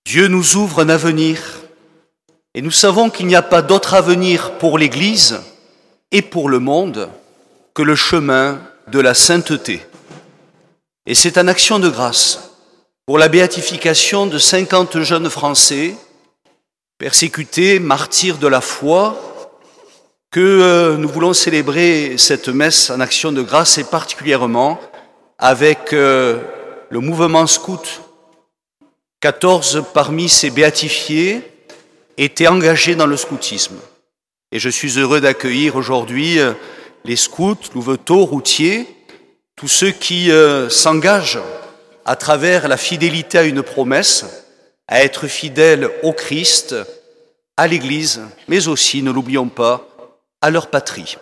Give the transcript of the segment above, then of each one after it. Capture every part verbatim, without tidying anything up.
Dieu nous ouvre un avenir et nous savons qu'il n'y a pas d'autre avenir pour l'Église et pour le monde que le chemin de la sainteté. Et c'est en action de grâce pour la béatification de cinquante jeunes Français, persécutés, martyrs de la foi, que nous voulons célébrer cette messe en action de grâce et particulièrement avec le mouvement scout. quatorze parmi ces béatifiés étaient engagés dans le scoutisme. Et je suis heureux d'accueillir aujourd'hui les scouts, louveteaux, routiers, tous ceux qui euh, s'engagent à travers la fidélité à une promesse, à être fidèles au Christ, à l'Église, mais aussi, ne l'oublions pas, à leur patrie.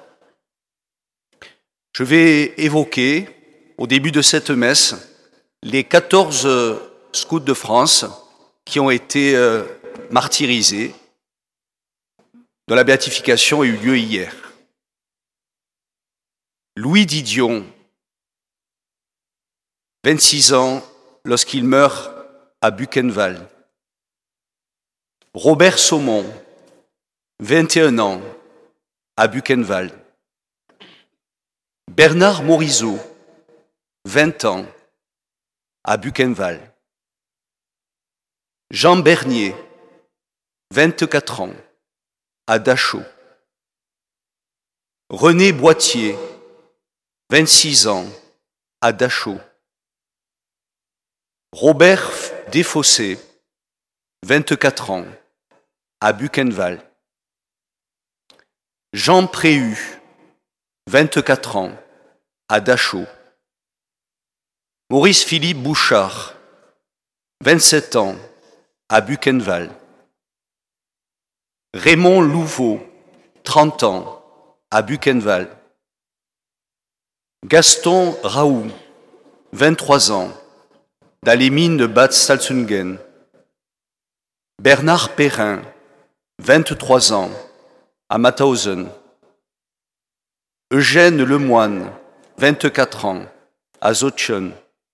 Je vais évoquer, au début de cette messe, les quatorze scouts de France qui ont été euh, martyrisés, dont la béatification a eu lieu hier. Louis Didion, vingt-six ans lorsqu'il meurt à Buchenwald. Robert Saumon, vingt et un ans, à Buchenwald. Bernard Morisot, vingt ans, à Buchenwald. Jean Bernier, vingt-quatre ans, à Dachau. René Boitier, vingt-six ans, à Dachau. Robert Desfossés, vingt-quatre ans, à Buchenwald. Jean Préhu, vingt-quatre ans, à Dachau. Maurice Philippe Bouchard, vingt-sept ans, à Buchenwald. Raymond Louveau, trente ans, à Buchenwald. Gaston Raoult, vingt-trois ans, dans les mines de Bad Salzungen. Bernard Perrin, vingt-trois ans, à Mauthausen. Eugène Lemoine, vingt-quatre ans, à Zotchen.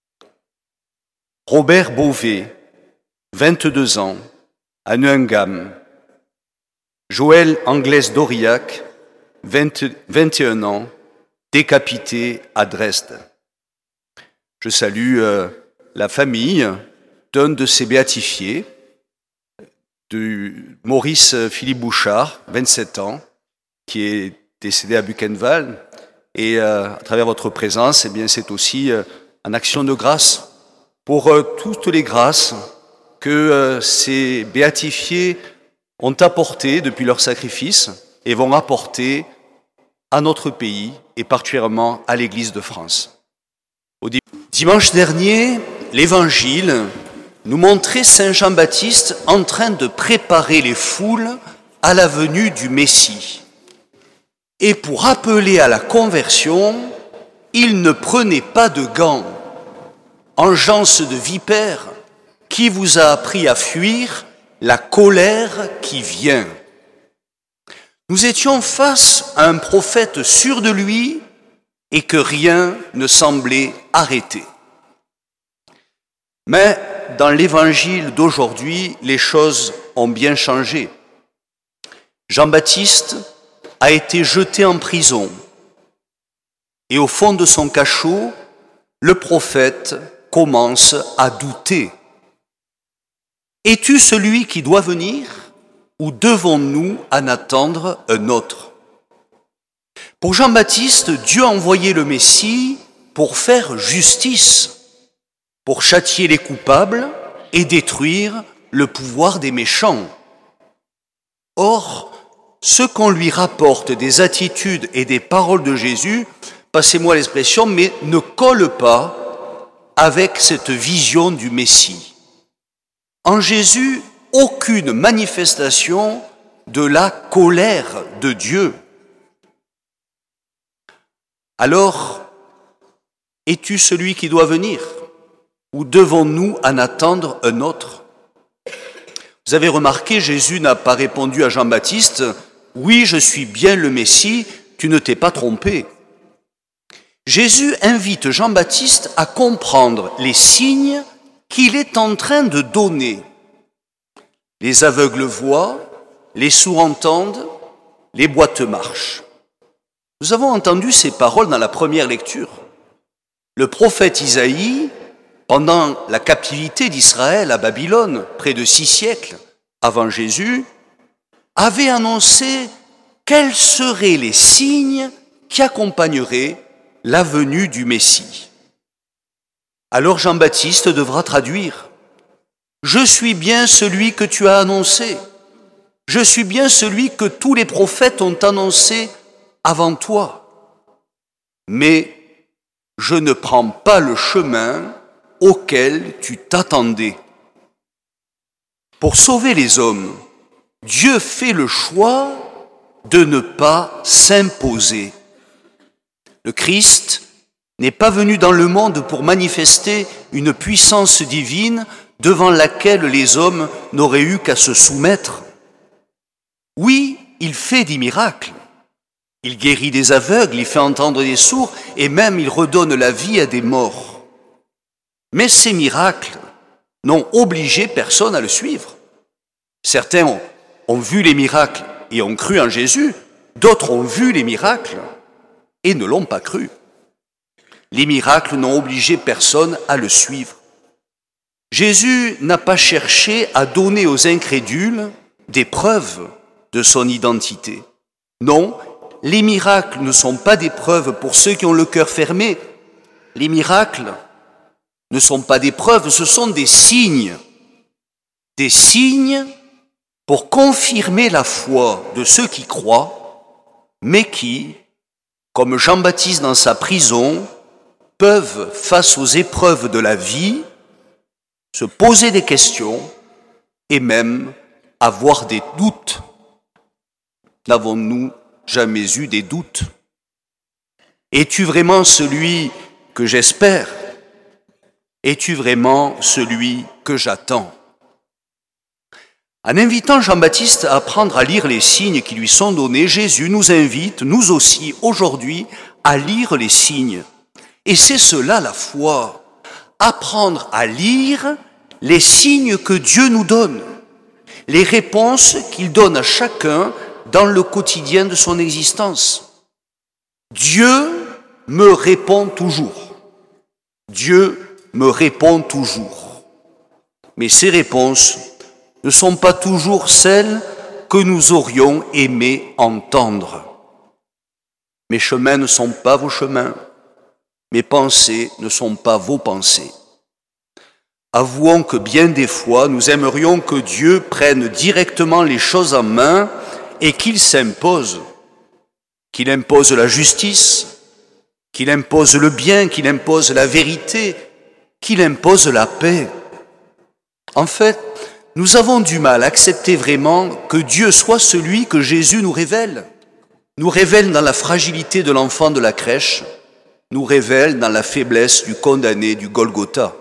Robert Beauvais, vingt-deux ans, à Neuengamme. Joël Anglès d'Aurillac, vingt, vingt et un ans, décapité à Dresde. Je salue euh, la famille d'un de ces béatifiés, de Maurice Philippe Bouchard, vingt-sept ans, qui est décédé à Buchenwald. Et euh, à travers votre présence, eh bien, c'est aussi euh, en action de grâce pour euh, toutes les grâces que euh, ces béatifiés ont apportées depuis leur sacrifice et vont apporter à notre pays et particulièrement à l'Église de France. Au dimanche dernier, l'Évangile nous montrait Saint Jean-Baptiste en train de préparer les foules à la venue du Messie. Et pour appeler à la conversion, il ne prenait pas de gants. Engeance de vipère, qui vous a appris à fuir la colère qui vient? Nous étions face à un prophète sûr de lui et que rien ne semblait arrêter. Mais dans l'évangile d'aujourd'hui, les choses ont bien changé. Jean-Baptiste a été jeté en prison et au fond de son cachot, le prophète commence à douter. Es-tu celui qui doit venir ou devons-nous en attendre un autre? Pour Jean-Baptiste, Dieu a envoyé le Messie pour faire justice, pour châtier les coupables et détruire le pouvoir des méchants. Or, ce qu'on lui rapporte des attitudes et des paroles de Jésus, passez-moi l'expression, mais ne colle pas avec cette vision du Messie. En Jésus, aucune manifestation de la colère de Dieu. Alors, es-tu celui qui doit venir? Ou devons-nous en attendre un autre? Vous avez remarqué, Jésus n'a pas répondu à Jean-Baptiste, « Oui, je suis bien le Messie, tu ne t'es pas trompé ». Jésus invite Jean-Baptiste à comprendre les signes qu'il est en train de donner Les aveugles voient, les sourds entendent, les boiteux marchent. Nous avons entendu ces paroles dans la première lecture. Le prophète Isaïe, pendant la captivité d'Israël à Babylone, près de six siècles avant Jésus, avait annoncé quels seraient les signes qui accompagneraient la venue du Messie. Alors Jean-Baptiste devra traduire « Je suis bien celui que tu as annoncé. Je suis bien celui que tous les prophètes ont annoncé avant toi. Mais je ne prends pas le chemin auquel tu t'attendais. » Pour sauver les hommes, Dieu fait le choix de ne pas s'imposer. Le Christ n'est pas venu dans le monde pour manifester une puissance divine devant laquelle les hommes n'auraient eu qu'à se soumettre. Oui, il fait des miracles. Il guérit des aveugles, il fait entendre des sourds et même il redonne la vie à des morts. Mais ces miracles n'ont obligé personne à le suivre. Certains ont, ont vu les miracles et ont cru en Jésus, d'autres ont vu les miracles et ne l'ont pas cru. Les miracles n'ont obligé personne à le suivre. Jésus n'a pas cherché à donner aux incrédules des preuves de son identité. Non, les miracles ne sont pas des preuves pour ceux qui ont le cœur fermé. Les miracles ne sont pas des preuves, ce sont des signes. Des signes pour confirmer la foi de ceux qui croient, mais qui, comme Jean-Baptiste dans sa prison, peuvent, face aux épreuves de la vie, se poser des questions et même avoir des doutes. N'avons-nous jamais eu des doutes? Es-tu vraiment celui que j'espère? Es-tu vraiment celui que j'attends? En invitant Jean-Baptiste à apprendre à lire les signes qui lui sont donnés, Jésus nous invite, nous aussi, aujourd'hui, à lire les signes. Et c'est cela la foi. Apprendre à lire les signes que Dieu nous donne, les réponses qu'il donne à chacun dans le quotidien de son existence. Dieu me répond toujours. Dieu me répond toujours. Mais ces réponses ne sont pas toujours celles que nous aurions aimé entendre. Mes chemins ne sont pas vos chemins. Mes pensées ne sont pas vos pensées. Avouons que bien des fois, nous aimerions que Dieu prenne directement les choses en main et qu'il s'impose, qu'il impose la justice, qu'il impose le bien, qu'il impose la vérité, qu'il impose la paix. En fait, nous avons du mal à accepter vraiment que Dieu soit celui que Jésus nous révèle, nous révèle dans la fragilité de l'enfant de la crèche, nous révèle dans la faiblesse du condamné du Golgotha.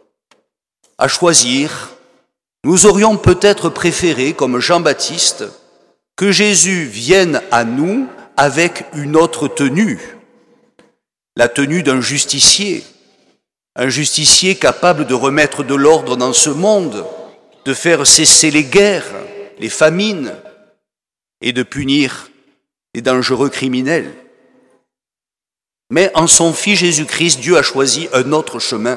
À choisir, nous aurions peut-être préféré, comme Jean-Baptiste, que Jésus vienne à nous avec une autre tenue, la tenue d'un justicier, un justicier capable de remettre de l'ordre dans ce monde, de faire cesser les guerres, les famines et de punir les dangereux criminels. Mais en son Fils Jésus-Christ, Dieu a choisi un autre chemin,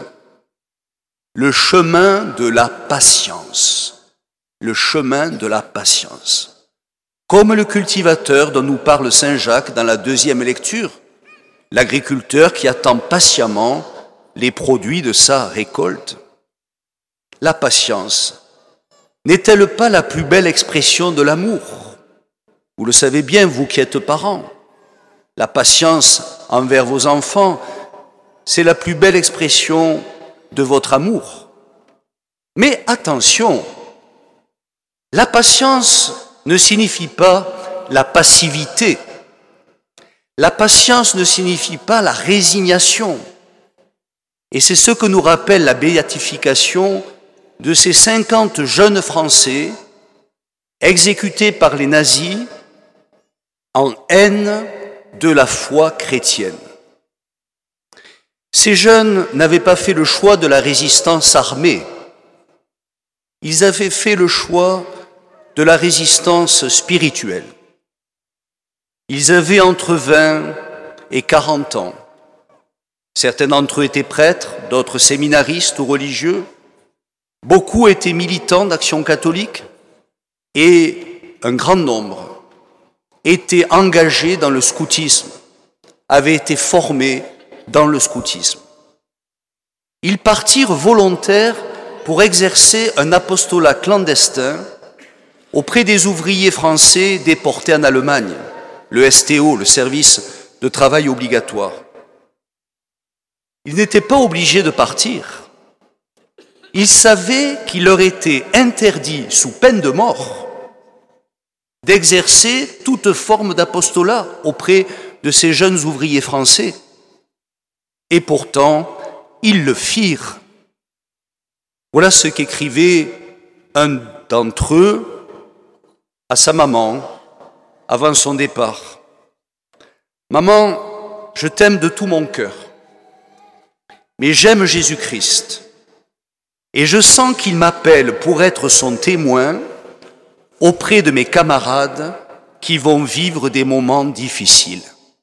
le chemin de la patience, le chemin de la patience. Comme le cultivateur dont nous parle saint Jacques dans la deuxième lecture, l'agriculteur qui attend patiemment les produits de sa récolte. La patience n'est-elle pas la plus belle expression de l'amour? Vous le savez bien, vous qui êtes parents. La patience envers vos enfants, c'est la plus belle expression de votre amour. Mais attention, la patience ne signifie pas la passivité. La patience ne signifie pas la résignation. Et c'est ce que nous rappelle la béatification de ces cinquante jeunes Français exécutés par les nazis en haine de la foi chrétienne. Ces jeunes n'avaient pas fait le choix de la résistance armée. Ils avaient fait le choix de la résistance spirituelle. Ils avaient entre vingt et quarante ans. Certains d'entre eux étaient prêtres, d'autres séminaristes ou religieux. Beaucoup étaient militants d'Action catholique et un grand nombre étaient engagés dans le scoutisme, avaient été formés dans le scoutisme. Ils partirent volontaires pour exercer un apostolat clandestin auprès des ouvriers français déportés en Allemagne, le S T O, le service de travail obligatoire. Ils n'étaient pas obligés de partir. Ils savaient qu'il leur était interdit, sous peine de mort, d'exercer toute forme d'apostolat auprès de ces jeunes ouvriers français. Et pourtant, ils le firent. Voilà ce qu'écrivait un d'entre eux à sa maman avant son départ. « Maman, je t'aime de tout mon cœur, mais j'aime Jésus-Christ et je sens qu'il m'appelle pour être son témoin auprès de mes camarades qui vont vivre des moments difficiles. »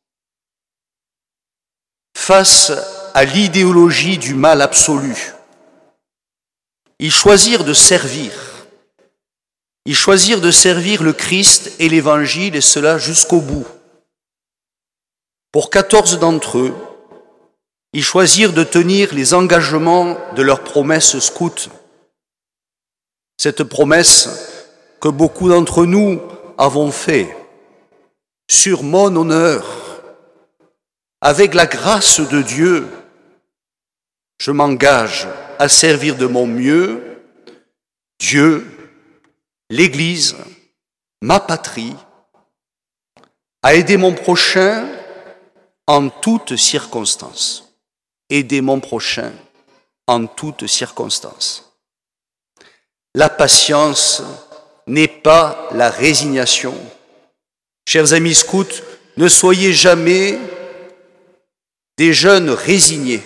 Face à l'idéologie du mal absolu, ils choisirent de servir. Ils choisirent de servir le Christ et l'Évangile, et cela jusqu'au bout. Pour quatorze d'entre eux, ils choisirent de tenir les engagements de leur promesse scout. Cette promesse que beaucoup d'entre nous avons fait, sur mon honneur, avec la grâce de Dieu, je m'engage à servir de mon mieux Dieu, l'Église, ma patrie, à aider mon prochain en toutes circonstances. Aider mon prochain en toutes circonstances. La patience n'est pas la résignation. Chers amis scouts, ne soyez jamais des jeunes résignés.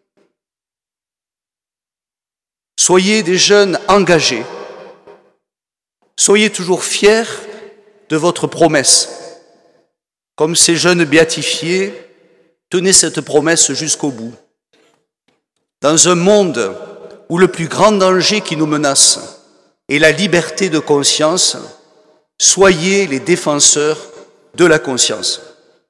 Soyez des jeunes engagés. Soyez toujours fiers de votre promesse. Comme ces jeunes béatifiés, tenez cette promesse jusqu'au bout. Dans un monde où le plus grand danger qui nous menace est la liberté de conscience, soyez les défenseurs de la conscience.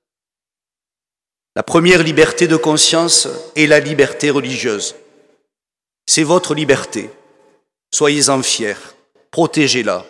La première liberté de conscience est la liberté religieuse. C'est votre liberté. Soyez-en fiers, protégez-la.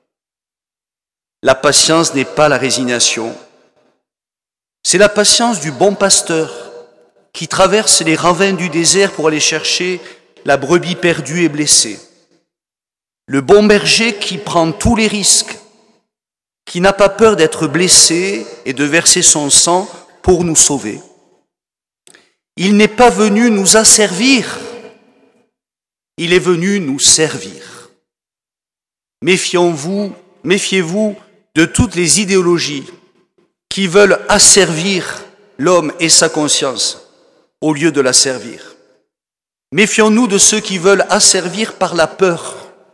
La patience n'est pas la résignation. C'est la patience du bon pasteur qui traverse les ravins du désert pour aller chercher la brebis perdue et blessée. Le bon berger qui prend tous les risques, qui n'a pas peur d'être blessé et de verser son sang pour nous sauver. Il n'est pas venu nous asservir, il est venu nous servir. Méfions-vous, méfiez-vous de toutes les idéologies qui veulent asservir l'homme et sa conscience au lieu de la servir. Méfions-nous de ceux qui veulent asservir par la peur.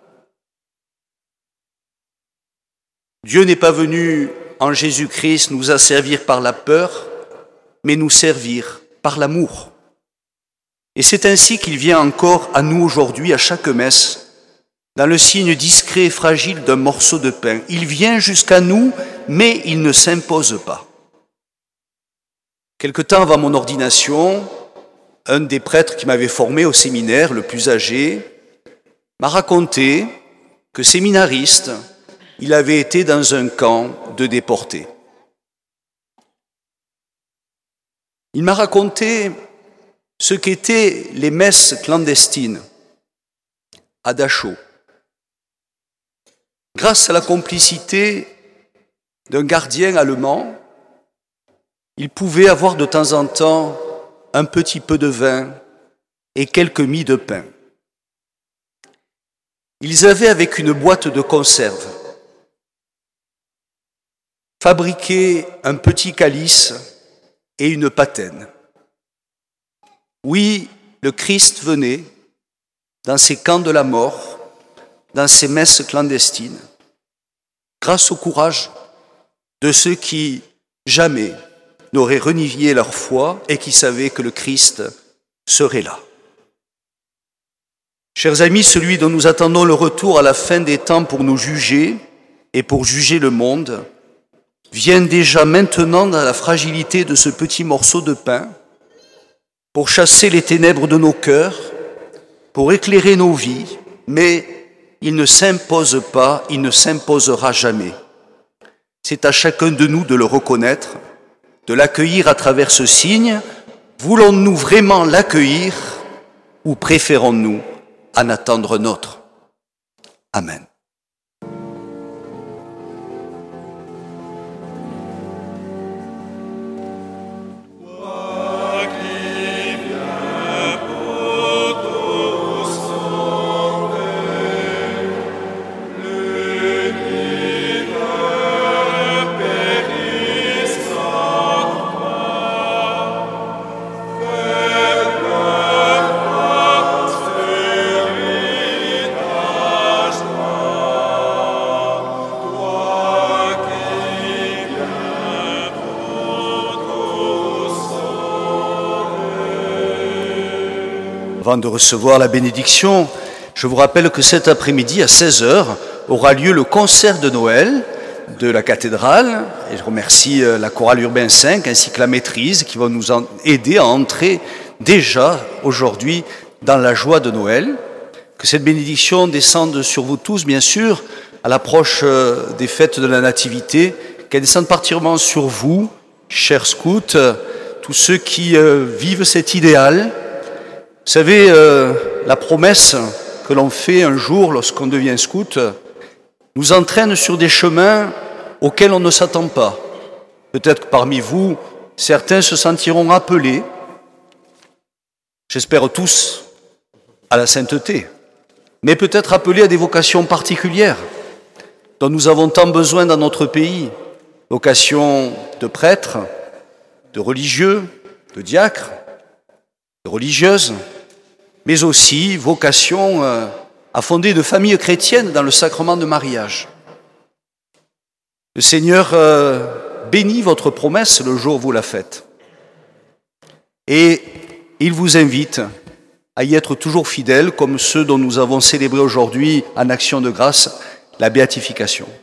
Dieu n'est pas venu en Jésus-Christ nous asservir par la peur, mais nous servir par l'amour. Et c'est ainsi qu'il vient encore à nous aujourd'hui, à chaque messe, dans le signe discret et fragile d'un morceau de pain. Il vient jusqu'à nous, mais il ne s'impose pas. Quelque temps avant mon ordination, un des prêtres qui m'avait formé au séminaire, le plus âgé, m'a raconté que séminariste, il avait été dans un camp de déportés. Il m'a raconté ce qu'étaient les messes clandestines à Dachau. Grâce à la complicité d'un gardien allemand, il pouvait avoir de temps en temps un petit peu de vin et quelques mie de pain. Ils avaient, avec une boîte de conserve, fabriqué un petit calice et une patène. Oui, le Christ venait dans ces camps de la mort, dans ces messes clandestines, grâce au courage de ceux qui jamais n'auraient renié leur foi et qui savaient que le Christ serait là. Chers amis, celui dont nous attendons le retour à la fin des temps pour nous juger et pour juger le monde, vient déjà maintenant dans la fragilité de ce petit morceau de pain pour chasser les ténèbres de nos cœurs, pour éclairer nos vies, mais il ne s'impose pas, il ne s'imposera jamais. C'est à chacun de nous de le reconnaître, de l'accueillir à travers ce signe. Voulons-nous vraiment l'accueillir ou préférons-nous en attendre un autre? Amen. Avant de recevoir la bénédiction, je vous rappelle que cet après-midi à seize heures aura lieu le concert de Noël de la cathédrale. Et je remercie la chorale Urbain cinq ainsi que la maîtrise qui vont nous aider à entrer déjà aujourd'hui dans la joie de Noël. Que cette bénédiction descende sur vous tous, bien sûr, à l'approche des fêtes de la Nativité, qu'elle descende particulièrement sur vous, chers scouts, tous ceux qui vivent cet idéal. Vous savez, euh, la promesse que l'on fait un jour lorsqu'on devient scout nous entraîne sur des chemins auxquels on ne s'attend pas. Peut-être que parmi vous, certains se sentiront appelés, j'espère tous, à la sainteté, mais peut-être appelés à des vocations particulières dont nous avons tant besoin dans notre pays, vocations de prêtres, de religieux, de diacres, de religieuses, mais aussi vocation euh, à fonder de familles chrétiennes dans le sacrement de mariage. Le Seigneur euh, bénit votre promesse le jour où vous la faites. Et il vous invite à y être toujours fidèles, comme ceux dont nous avons célébré aujourd'hui en action de grâce la béatification.